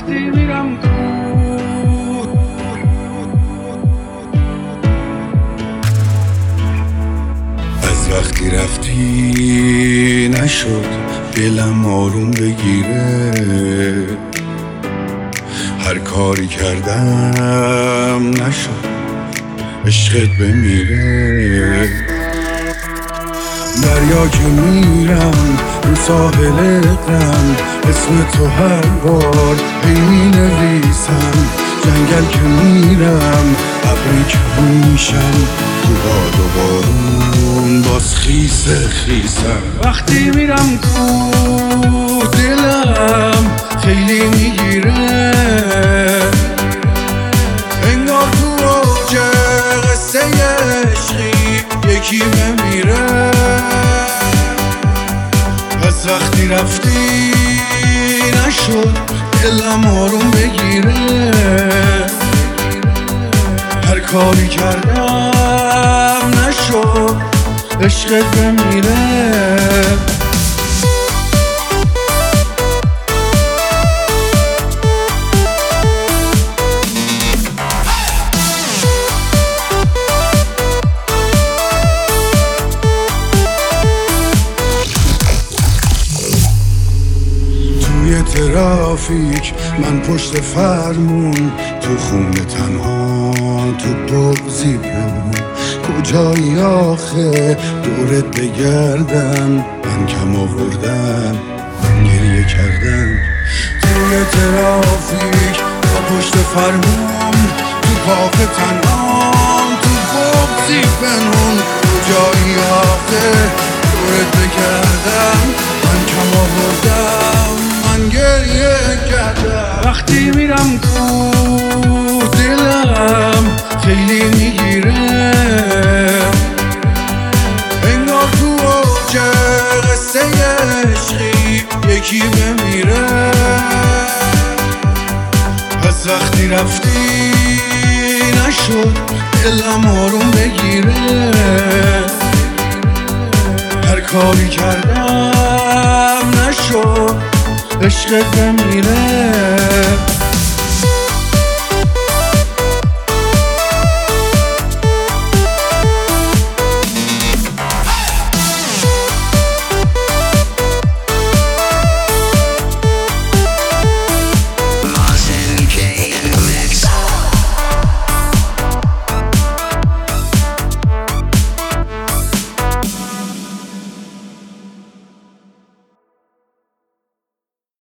وقتی میرم تو از وقتی رفتی نشد دلم آروم بگیره، هر کاری کردم نشد عشقت بمیره. دریا که میرم رو ساحل اقرم، اسم تو هر بار هی مینویسم. جنگل که میرم ابری که میشم، تو باد و بارون باز خیسه خیسم. وقتی میرم تو دلم خیلی میگیره، انگار تو اوج قصه عشقی یکی بمیره. پس وقتی رفتی نشد دلم آروم بگیره، هر کاری کردم نشد عشقت بمیره. توی ترافیک من پشت فرمون، تو خونه تنها تو بغضی بمون. کجایی آخه دورت بگردم، من کم آوردم من گریه کردم. توی ترافیک من پشت فرمون، تو کاخ تنها تو بغضی بمون. کجایی آخه دورت بگردم، من کم آوردم من گریه کردم. وقتی میرم تو دلم خیلی میگیره، انگار تو اوج قصه عشقی یکی بمیره. پس وقتی رفتی نشد دلم آروم بگیره، هر کاری کردم نشد عشقت بمیره.